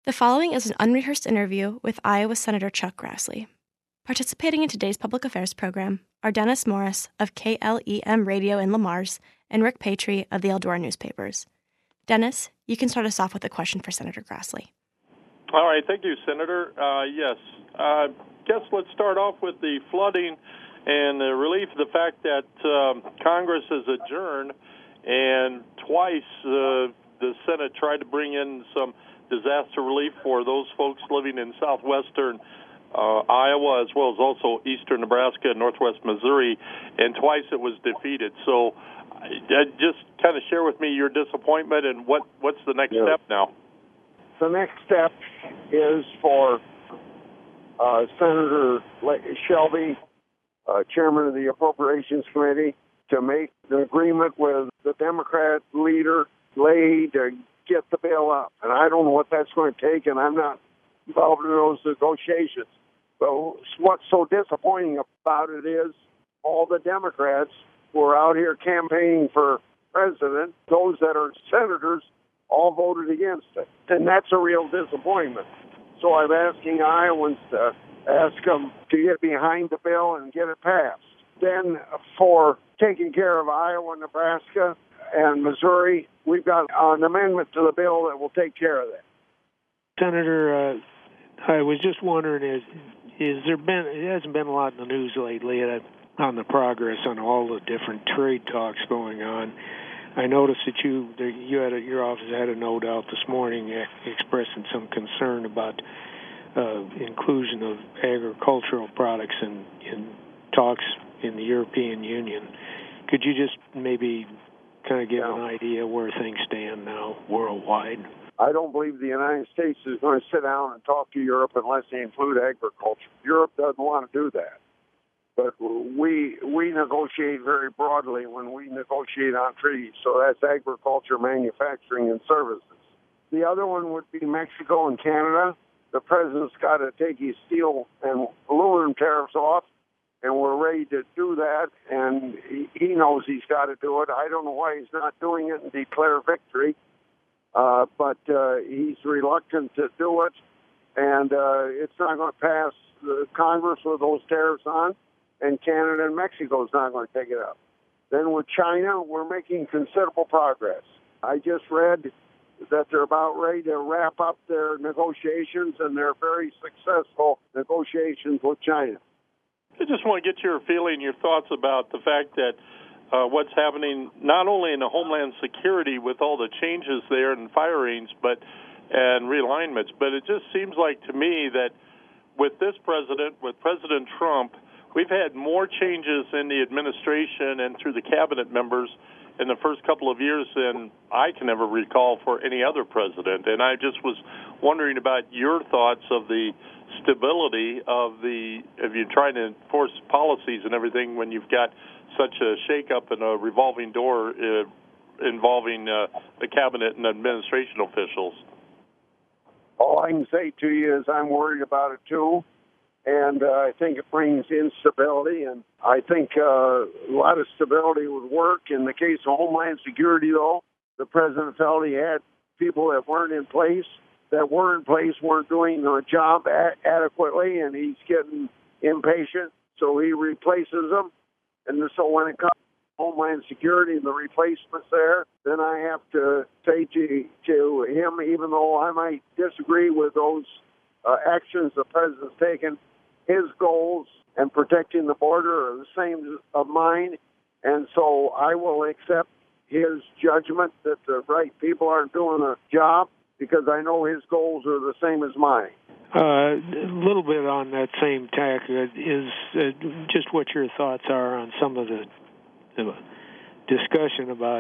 The following is an unrehearsed interview with Iowa Senator Chuck Grassley. Participating in today's public affairs program are Dennis Morris of KLEM Radio in Le Mars and Rick Patry of the Eldora newspapers. Dennis, you can start us off with a question for Senator Grassley. All right, thank you, Senator. Yes, guess let's start off with the flooding and the relief of the fact that Congress has adjourned, and twice the Senate tried to bring in some disaster relief for those folks living in southwestern Iowa, as well as also eastern Nebraska and northwest Missouri, and twice it was defeated. So just kind of share with me your disappointment and what's the next step now? The next step is for Senator Shelby, chairman of the Appropriations Committee, to make an agreement with the Democrat leader, Leahy, to get the bill up. And I don't know what that's going to take, and I'm not involved in those negotiations. But what's so disappointing about it is all the Democrats who are out here campaigning for president, those that are senators, all voted against it. And that's a real disappointment. So I'm asking Iowans to ask them to get behind the bill and get it passed. Then for taking care of Iowa, Nebraska, and Missouri, we've got an amendment to the bill that will take care of that. Senator, I was just wondering, it hasn't been a lot in the news lately on the progress on all the different trade talks going on. I noticed that your office had a note out this morning expressing some concern about inclusion of agricultural products in talks in the European Union. Could you just maybe kind of give an idea where things stand now worldwide? I don't believe the United States is going to sit down and talk to Europe unless they include agriculture. Europe doesn't want to do that. But we negotiate very broadly when we negotiate on treaties. So that's agriculture, manufacturing, and services. The other one would be Mexico and Canada. The president's got to take his steel and aluminum tariffs off, and we're ready to do that, and he knows he's got to do it. I don't know why he's not doing it and declare victory, but he's reluctant to do it, and it's not going to pass the Congress with those tariffs on, and Canada and Mexico is not going to take it up. Then with China, we're making considerable progress. I just read that they're about ready to wrap up their negotiations, and they're very successful negotiations with China. I just want to get your feeling, your thoughts about the fact that what's happening not only in the Homeland Security with all the changes there and firings and realignments, but it just seems like to me that with this president, with President Trump, we've had more changes in the administration and through the cabinet members in the first couple of years than I can ever recall for any other president. And I just was wondering about your thoughts of the stability if you're trying to enforce policies and everything when you've got such a shakeup and a revolving door involving the cabinet and administration officials. All I can say to you is I'm worried about it too, and I think it brings instability, and I think a lot of stability would work. In the case of Homeland Security, though, the president felt he had people that weren't in place weren't doing the job adequately, and he's getting impatient, so he replaces them. And so when it comes to Homeland Security and the replacements there, then I have to say to him, even though I might disagree with those actions the president's taken, his goals and protecting the border are the same of mine, and so I will accept his judgment that the right people aren't doing a job, because I know his goals are the same as mine. A little bit on that same tack is just what your thoughts are on some of the discussion about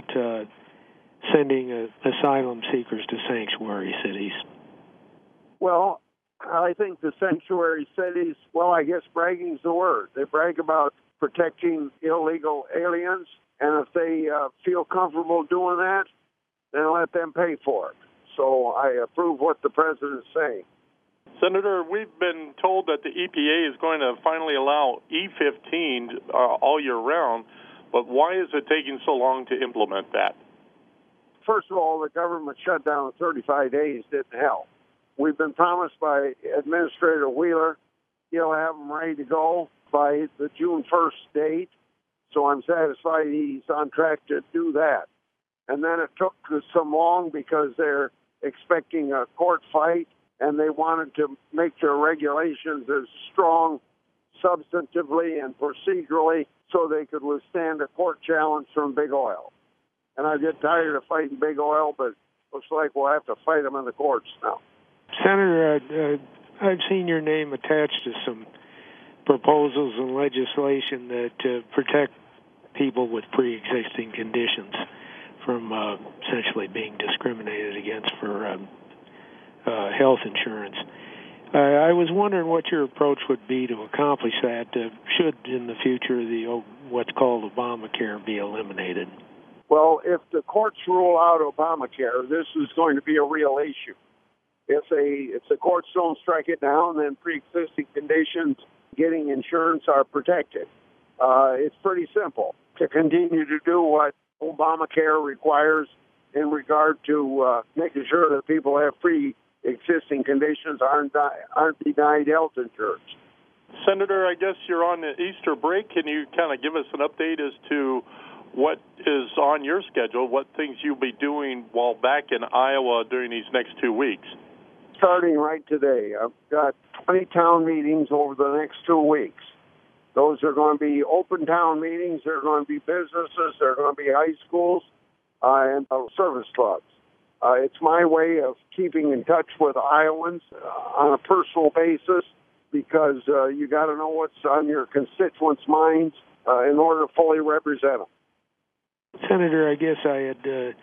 sending asylum seekers to sanctuary cities. Well, I think the sanctuary cities, I guess bragging's the word. They brag about protecting illegal aliens, and if they feel comfortable doing that, then let them pay for it. So I approve what the president's saying. Senator, we've been told that the EPA is going to finally allow E15 all year round, but why is it taking so long to implement that? First of all, the government shutdown of 35 days didn't help. We've been promised by Administrator Wheeler he'll have them ready to go by the June 1st date. So I'm satisfied he's on track to do that. And then it took some long because they're expecting a court fight, and they wanted to make their regulations as strong substantively and procedurally so they could withstand a court challenge from Big Oil. And I get tired of fighting Big Oil, but looks like we'll have to fight them in the courts now. Senator, I've seen your name attached to some proposals and legislation that protect people with pre-existing conditions from essentially being discriminated against for health insurance. I was wondering what your approach would be to accomplish that, should in the future what's called Obamacare be eliminated. Well, if the courts rule out Obamacare, this is going to be a real issue. If the courts don't strike it down, then pre-existing conditions getting insurance are protected. It's pretty simple to continue to do what Obamacare requires in regard to making sure that people have pre-existing conditions aren't denied health insurance. Senator, I guess you're on the Easter break. Can you kind of give us an update as to what is on your schedule, what things you'll be doing while back in Iowa during these next 2 weeks? Starting right today, I've got 20 town meetings over the next 2 weeks. Those are going to be open town meetings. They're going to be businesses. They're going to be high schools and service clubs. It's my way of keeping in touch with Iowans on a personal basis because you got to know what's on your constituents' minds in order to fully represent them. Senator, I guess I had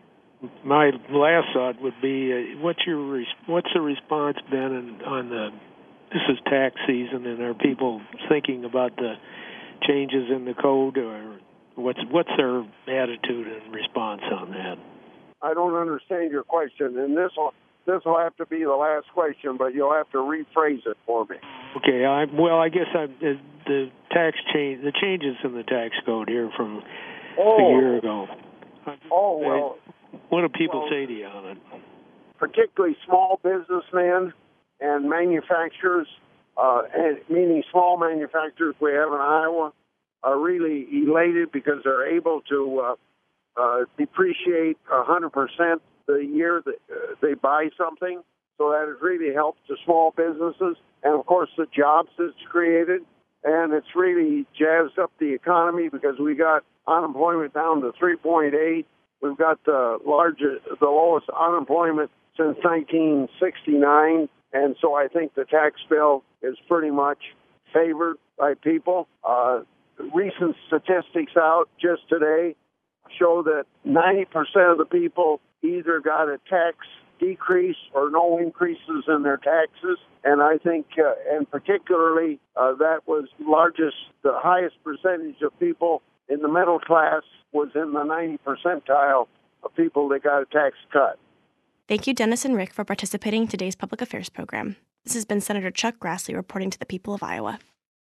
my last thought would be what's the response been on the this is tax season, and are people thinking about the changes in the code, or what's their attitude and response on that? I don't understand your question, and this will have to be the last question, but you'll have to rephrase it for me. Okay. I guess the changes in the tax code here from a year ago. What do people say to you on it? Particularly small businessmen and manufacturers, and meaning small manufacturers we have in Iowa, are really elated because they're able to depreciate 100% the year that they buy something. So that has really helped the small businesses and, of course, the jobs it's created. And it's really jazzed up the economy because we got unemployment down to 3.8. We've got the lowest unemployment since 1969. And so I think the tax bill is pretty much favored by people. Recent statistics out just today show that 90% of the people either got a tax decrease or no increases in their taxes. And I think, and particularly, that was the highest percentage of people in the middle class was in the 90 percentile of people that got a tax cut. Thank you, Dennis and Rick, for participating in today's Public Affairs program. This has been Senator Chuck Grassley reporting to the people of Iowa.